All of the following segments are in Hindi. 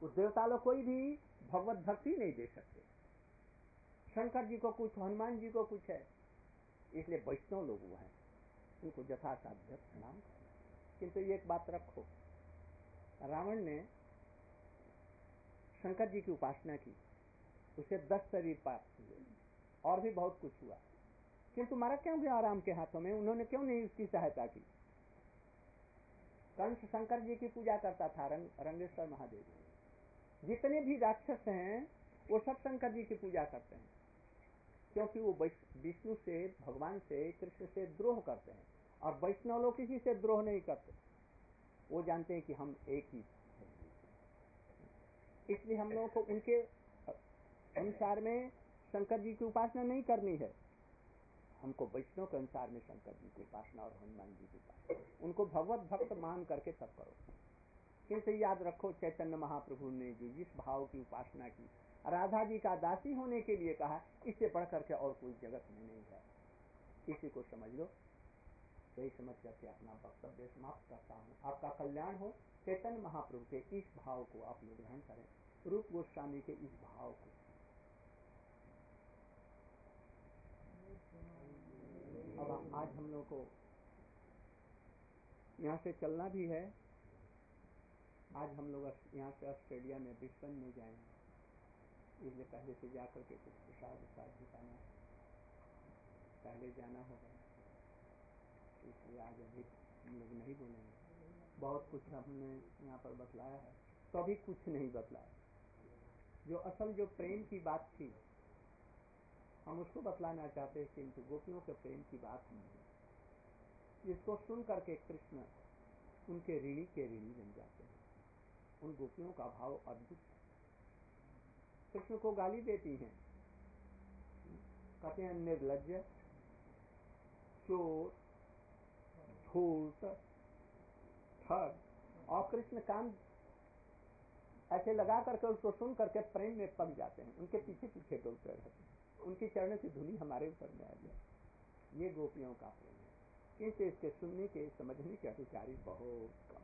उस देवता लोग कोई भी भगवत भक्ति नहीं दे सकते। शंकर जी को कुछ, हनुमान जी को कुछ है, इसलिए वैष्णव लोग वो हैं, उनको यथासाध्य प्रणाम करें। किंतु एक बात रखो, रावण ने शंकर जी की उपासना की, उसे 10 शरीर प्राप्त हुए और भी बहुत कुछ हुआ, किंतु मारा क्यों गया राम के हाथों में? उन्होंने क्यों नहीं उसकी सहायता की? कंस शंकर जी की पूजा करता था, रंगेश्वर महादेव। जितने भी राक्षस हैं वो सब शंकर जी की पूजा करते हैं, क्योंकि वो विष्णु से, भगवान से, कृष्ण से द्रोह करते हैं। और वैष्णव लोग किसी से द्रोह नहीं करते, वो जानते हैं कि हम एक ही हैं। इसलिए हम लोगों को उनके अनुसार में शंकर जी की उपासना नहीं करनी है, हमको वैष्णव के अनुसार में शंकर जी की उपासना और हनुमान जी की उपासना, उनको भगवत भक्त मान करके तब करो। किंतु याद रखो, चैतन्य महाप्रभु ने जो जिस भाव की उपासना की, राधा जी का दासी होने के लिए कहा, इससे बढ़ करके और कोई जगत में नहीं है। इसी को समझ लो। यही समझ करके अपना वक्तव्य समाप्त करता हूँ। आपका कल्याण हो। चैतन्य महाप्रभु के इस भाव को आप लोग ग्रहण करें, रूप गोस्वामी के इस भाव को। अब आज हम लोग को यहाँ से चलना भी है। आज हम लोग यहाँ से ऑस्ट्रेलिया में ब्रिस्बेन में जाएंगे, इसलिए पहले से जाकर के कुछ प्रसाद दिखाना, पहले जाना होगा, इसलिए आज अभी हम लोग नहीं बोलेंगे। बहुत कुछ हमने यहाँ पर बतलाया है, तो अभी कुछ नहीं बतलाया। जो असल जो प्रेम की बात थी हम उसको बतलाना चाहते हैं, किंतु गोपियों के प्रेम की बात नहीं है, जिसको सुन करके कृष्ण उनके ऋणी के ऋणी बन जाते हैं। उन गोपियों का भाव अद्भुत है। कृष्ण को गाली देती हैं, कहते हैं निर्लज्ज, चोर, झूठ, ठग, और कृष्ण कान ऐसे लगा करके उसको सुन करके प्रेम में पड़ जाते हैं, उनके पीछे पीछे डोलते रहते हैं, उनकी चरण की धूलि हमारे ऊपर में आ जाए। ये गोपियों का प्रेम है, किंतु इसके सुनने के, समझने के अधिकारी बहुत कम,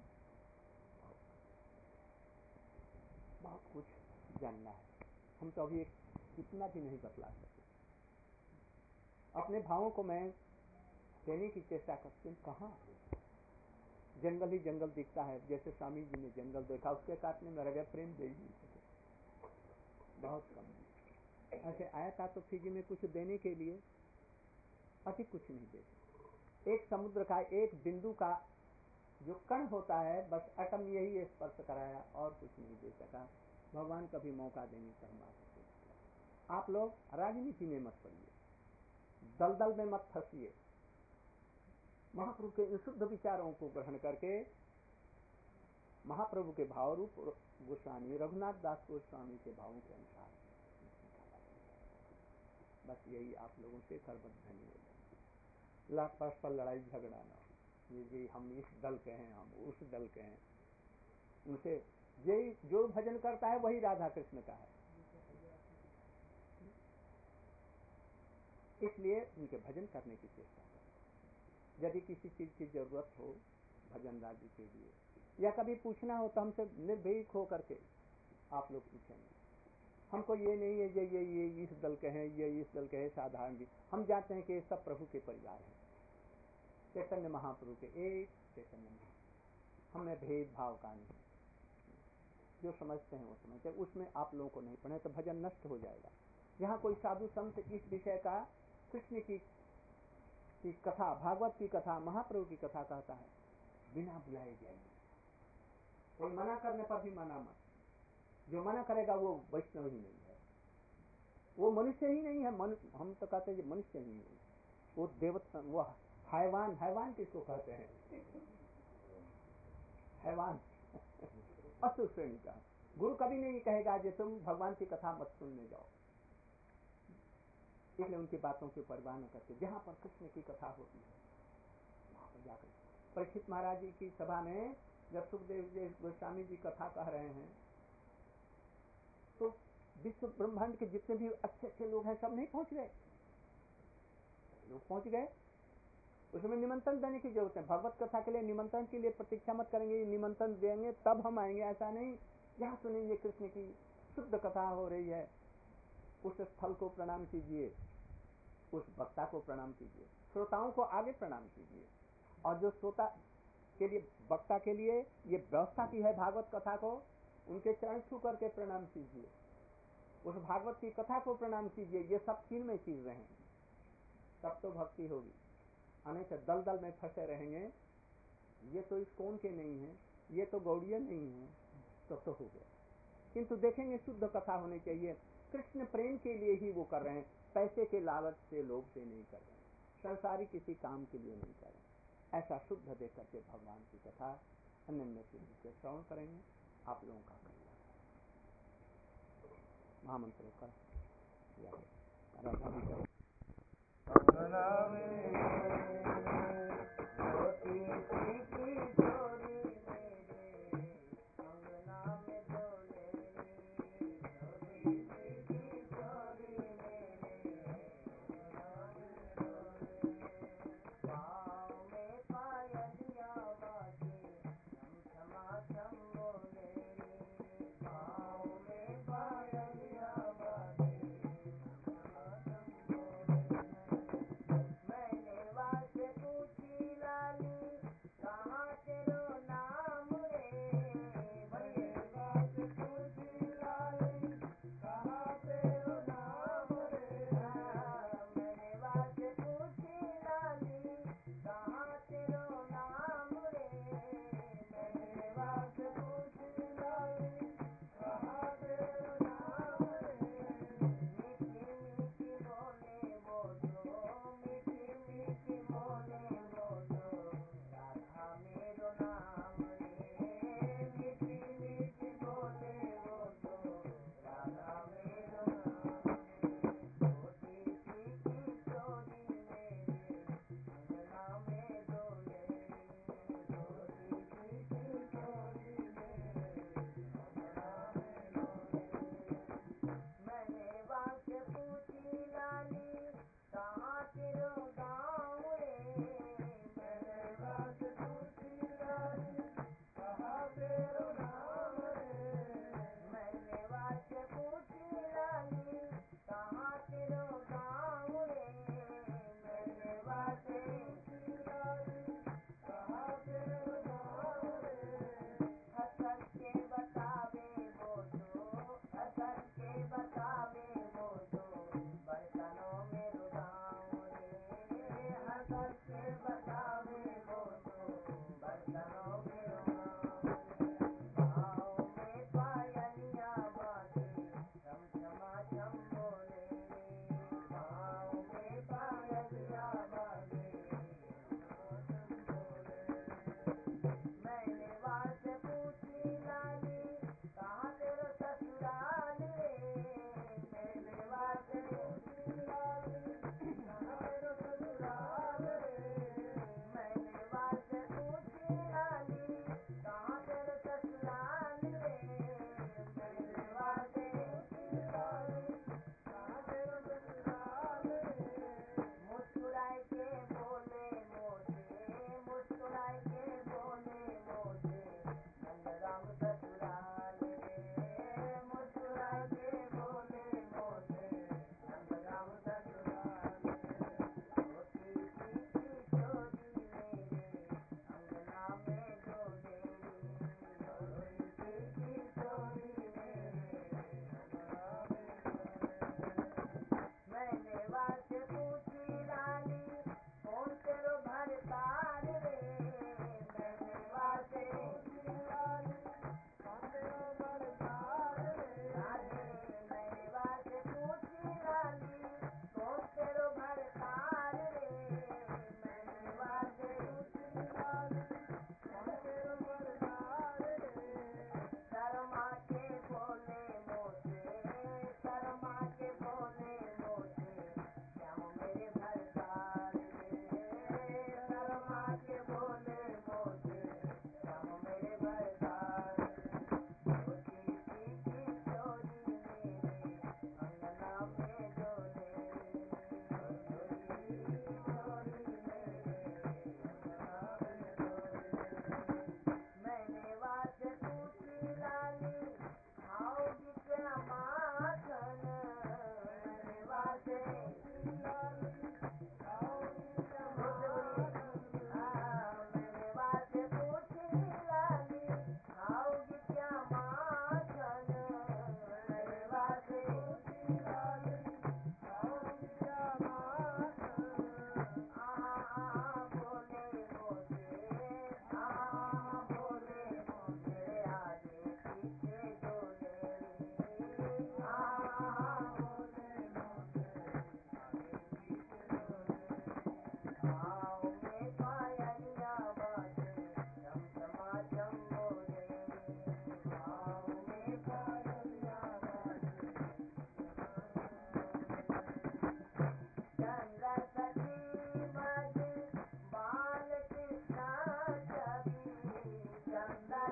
बहुत कुछ जानना है। हम तो अभी इतना भी नहीं बतला सकते। अपने भावों को मैं देने की चेष्टा करती हूँ। कहाँ जंगल ही जंगल दिखता है, जैसे स्वामी जी ने जंगल देखा, उसके काटने में रह प्रेम दे ही नहीं सके, बहुत कम। ऐसे आया था तो फिजी में कुछ देने के लिए अधिक कुछ नहीं दे सके। एक समुद्र का एक बिंदु का जो कण होता है, बस एटम यही स्पर्श कराया और कुछ नहीं दे सका। भगवान कभी मौका देने पर हम आपको। आप लोग राजनीति में मत पड़िए, दलदल में मत फंसिए, महाप्रभु के शुद्ध विचारों को ग्रहण करके महाप्रभु के भाव रूप गोस्वामी रघुनाथ दास गोस्वामी के भावों के अनुसार, बस यही आप लोगों से सर्वत्र धन्यवाद। लाख परस्पर लड़ाई झगड़ा ना, ये हम इस दल के हैं, हम उस दल के हैं, उनसे यही जो भजन करता है वही राधा कृष्ण का है, इसलिए उनके भजन करने की चेष्टा करें। यदि किसी चीज की जरूरत हो भजन राज्य के लिए, या कभी पूछना हो तो हमसे निर्भीक हो करके आप लोग पूछेंगे। हमको ये नहीं है ये इस दल के हैं, ये इस दल के हैं, साधारण भी हम जानते हैं कि ये सब प्रभु के परिवार हैं, चैतन्य महाप्रभु के एक चैतन्य महाप्रभु। हमें भेदभाव का नहीं, जो समझते हैं वो समझते हैं, उसमें आप लोगों को नहीं पढ़े तो भजन नष्ट हो जाएगा। यहाँ कोई साधु संत इस विषय का कृष्ण की कथा, भागवत की कथा, महाप्रभु की कथा कहता है, बिना बुलाए जाइए। कोई मना करने पर भी मना मत, जो मना करेगा वो वैष्णव ही नहीं है, वो मनुष्य ही नहीं है। हम तो कहते हैं मनुष्य ही नहीं, वो देवता, वो हैवान। हैवान किसको कहते हैं? हैवान असुर श्रेणी का। गुरु कभी नहीं कहेगा कि तुम भगवान की कथा मत सुनने जाओ, इसलिए उनकी बातों की परवाह न करते। जहां पर कृष्ण की कथा होती है वहां पर जाकर, परीक्षित महाराज जी की सभा में जब सुखदेव जी गोस्वामी जी कथा कह रहे हैं तो विश्व ब्रह्मांड के जितने भी अच्छे अच्छे लोग हैं सब नहीं पहुंच गए, लोग पहुंच गए। उसमें निमंत्रण देने की जरूरत है। भगवत कथा के लिए निमंत्रण के लिए प्रतीक्षा मत करेंगे, निमंत्रण देंगे तब हम आएंगे, ऐसा नहीं। यहाँ सुनेंगे कृष्ण की शुद्ध कथा हो रही है, उस स्थल को प्रणाम कीजिए, उस वक्ता को प्रणाम कीजिए, श्रोताओं को आगे प्रणाम कीजिए। और जो श्रोता के लिए, वक्ता के लिए ये व्यवस्था की है भागवत कथा को, उनके चरण छू करके प्रणाम कीजिए, उस भागवत की कथा को प्रणाम कीजिए। ये सब चिन्मय चीजें हैं, तब तो भक्ति होगी। अन्यथा दलदल में फंसे रहेंगे, ये तो इस्कॉन के नहीं है, ये तो गौड़ीय नहीं है, तो हो गया। किंतु देखेंगे शुद्ध कथा होनी चाहिए, कृष्ण प्रेम के लिए ही वो कर रहे हैं, पैसे के लालच से, लोभ से नहीं कर रहे हैं, संसारी किसी काम के लिए नहीं कर रहे हैं। ऐसा शुद्ध देख करके भगवान की कथा अनन्य सिद्धि से श्रवण करेंगे, आप लोगों का कल्याण। महामंत्र कर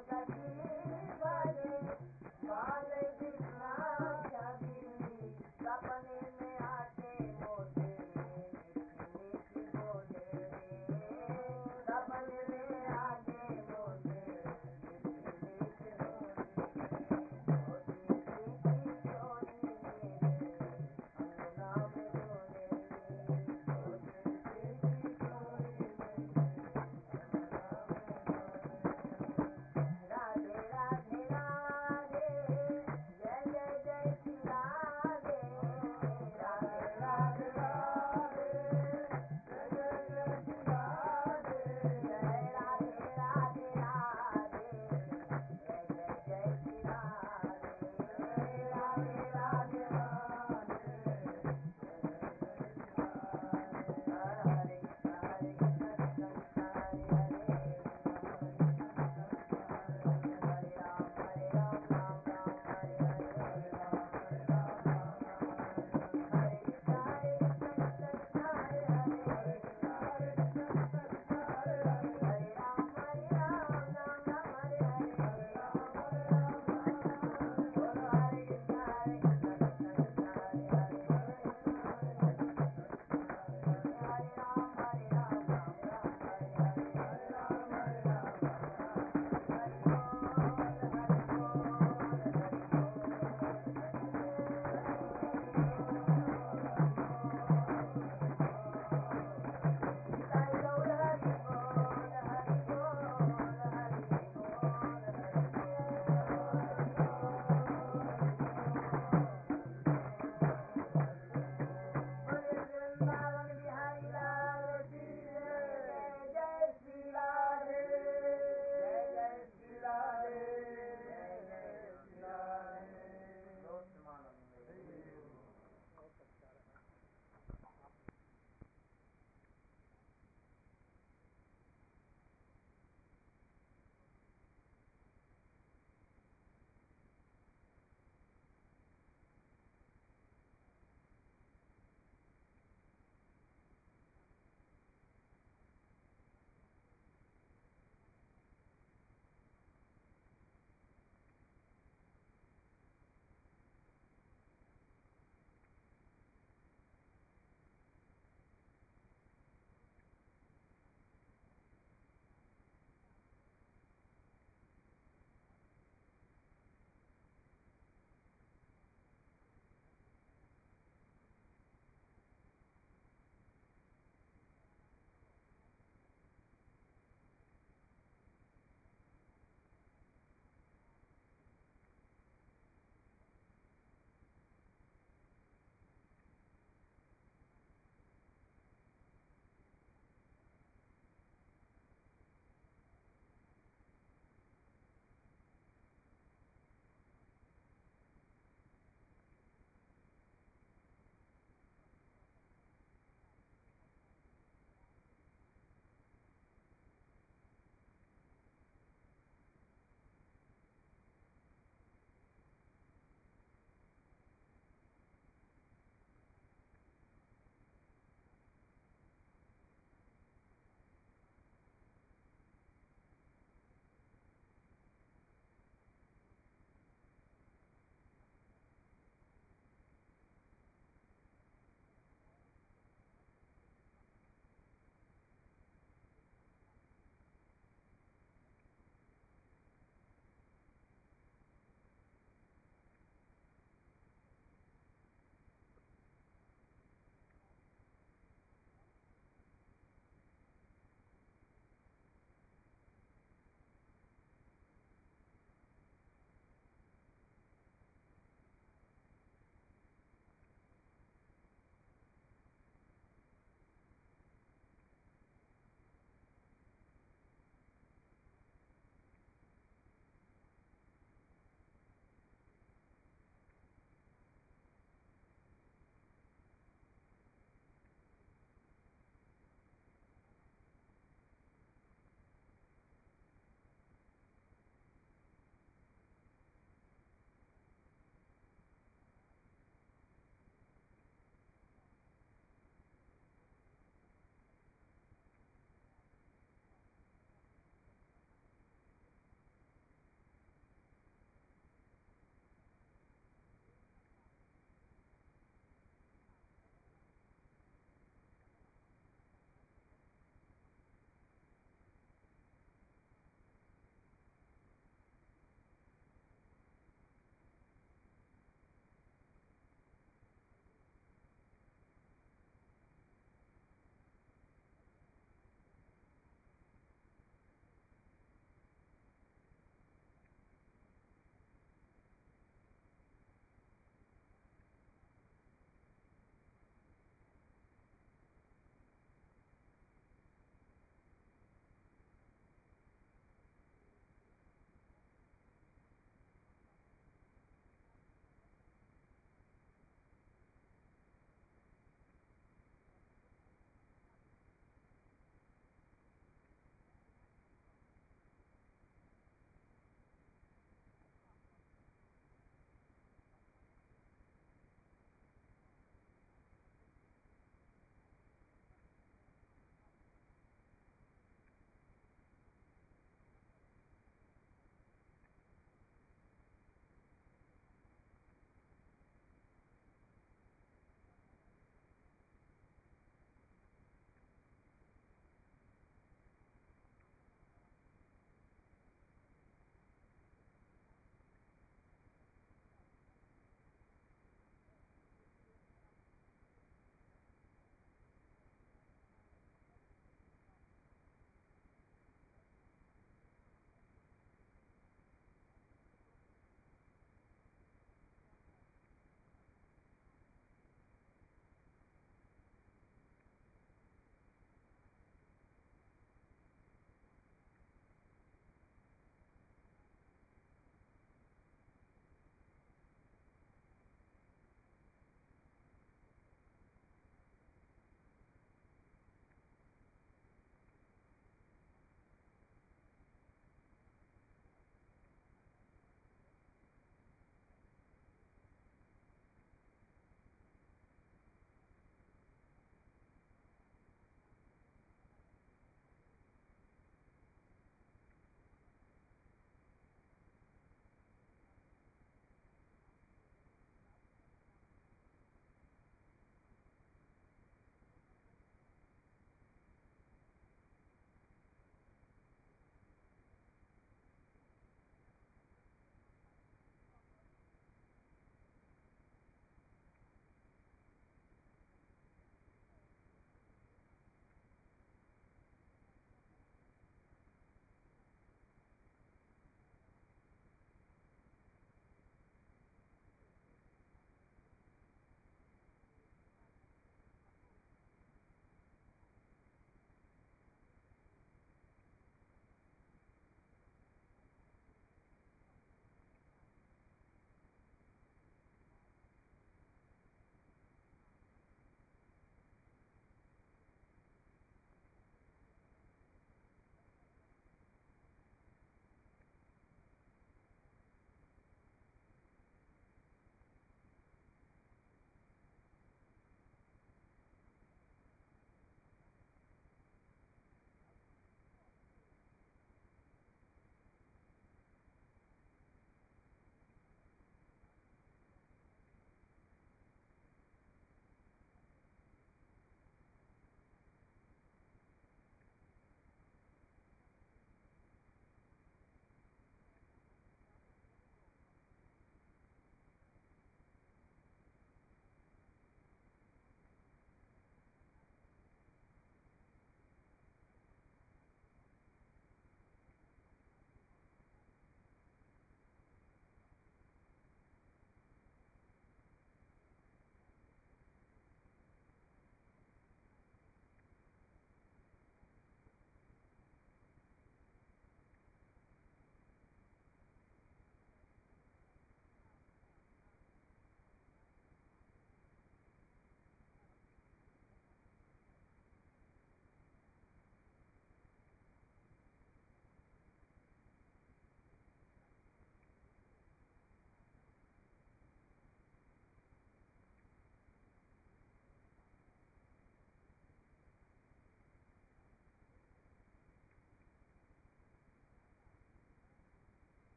सके